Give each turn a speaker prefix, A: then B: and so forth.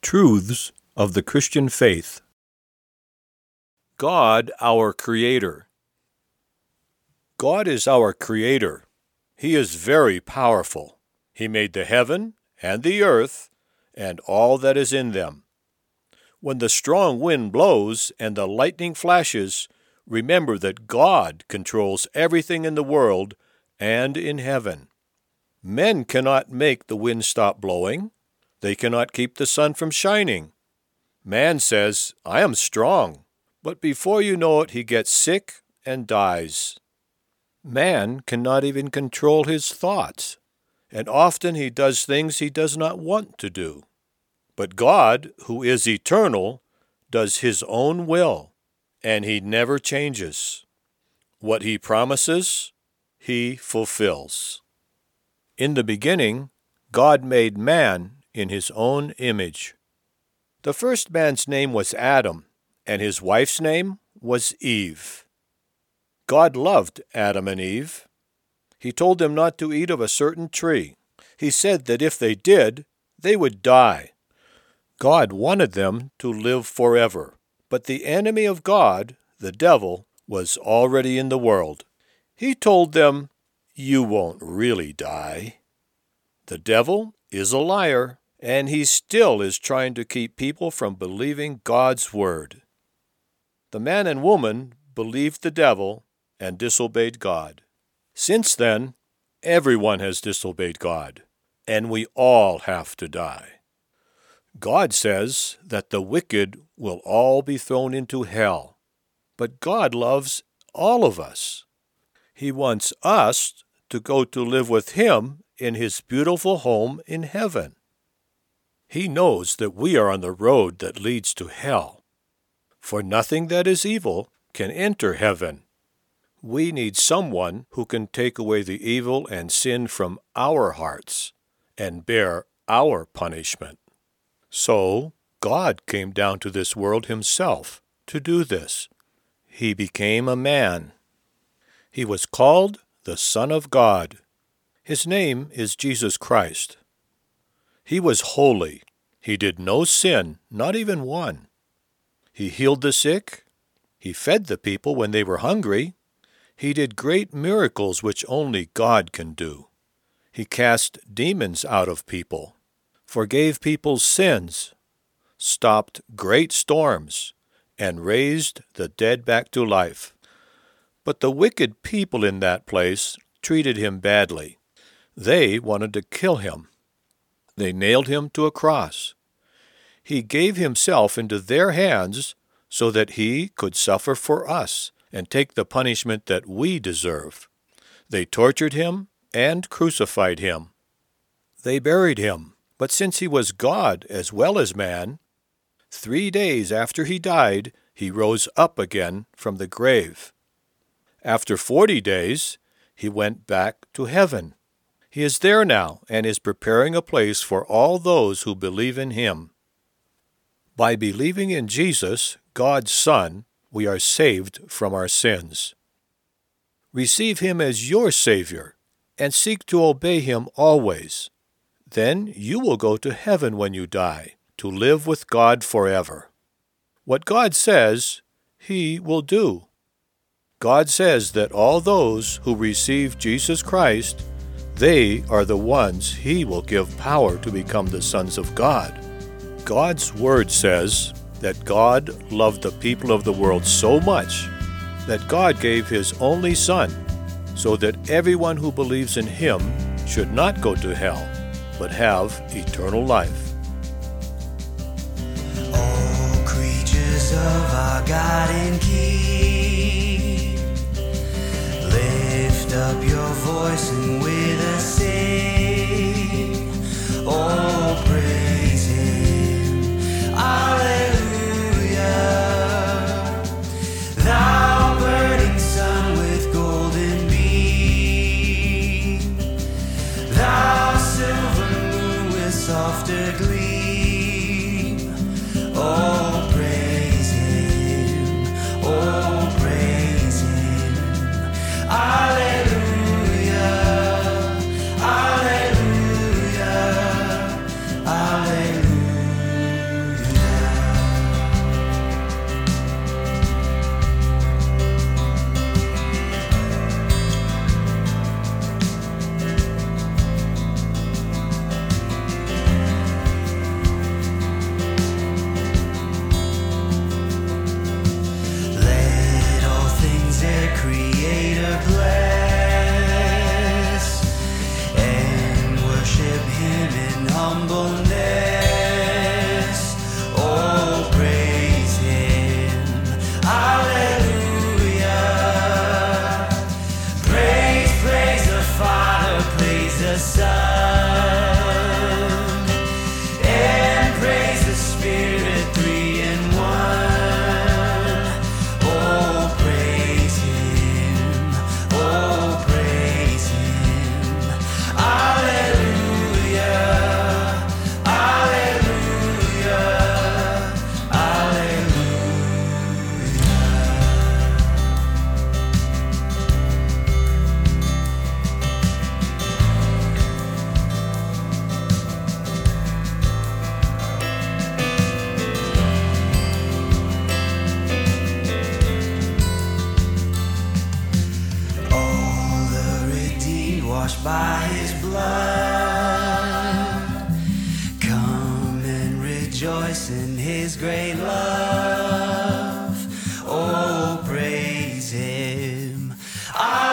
A: Truths of the Christian Faith. God, our Creator. God is our Creator. He is very powerful. He made the heaven and the earth and all that is in them. When the strong wind blows and the lightning flashes, remember that God controls everything in the world and in heaven. Men cannot make the wind stop blowing. They cannot keep the sun from shining. Man says, "I am strong," but before you know it, he gets sick and dies. Man cannot even control his thoughts, and often he does things he does not want to do. But God, who is eternal, does his own will, and he never changes. What he promises, he fulfills. In the beginning, God made man in his own image. The first man's name was Adam, and his wife's name was Eve. God loved Adam and Eve. He told them not to eat of a certain tree. He said that if they did, they would die. God wanted them to live forever, but the enemy of God, the devil, was already in the world. He told them, "You won't really die." The devil is a liar, and he still is trying to keep people from believing God's word. The man and woman believed the devil and disobeyed God. Since then, everyone has disobeyed God, and we all have to die. God says that the wicked will all be thrown into hell, but God loves all of us. He wants us to go to live with Him in His beautiful home in heaven. He knows that we are on the road that leads to hell, for nothing that is evil can enter heaven. We need someone who can take away the evil and sin from our hearts and bear our punishment. So, God came down to this world Himself to do this. He became a man. He was called the Son of God. His name is Jesus Christ. He was holy. He did no sin, not even one. He healed the sick. He fed the people when they were hungry. He did great miracles which only God can do. He cast demons out of people, forgave people's sins, stopped great storms, and raised the dead back to life. But the wicked people in that place treated Him badly. They wanted to kill Him. They nailed Him to a cross. He gave Himself into their hands so that He could suffer for us and take the punishment that we deserve. They tortured Him and crucified Him. They buried Him, but since He was God as well as man, 3 days after He died, He rose up again from the grave. After 40 days, He went back to heaven. He is there now and is preparing a place for all those who believe in Him. By believing in Jesus, God's Son, we are saved from our sins. Receive Him as your Savior and seek to obey Him always. Then you will go to heaven when you die, to live with God forever. What God says, He will do. God says that all those who receive Jesus Christ, they are the ones He will give power to become the sons of God. God's Word says that God loved the people of the world so much that God gave His only Son, so that everyone who believes in Him should not go to hell, but have eternal life.
B: All creatures of our God and King, lift up your voice and with us sing. Oh, praise Him, Alleluia. Thou burning sun with golden beam, thou silver moon with softer gleam. Oh, praise Him, oh, praise Him, Alleluia, Alleluia, rejoice in his great love. Oh, praise him.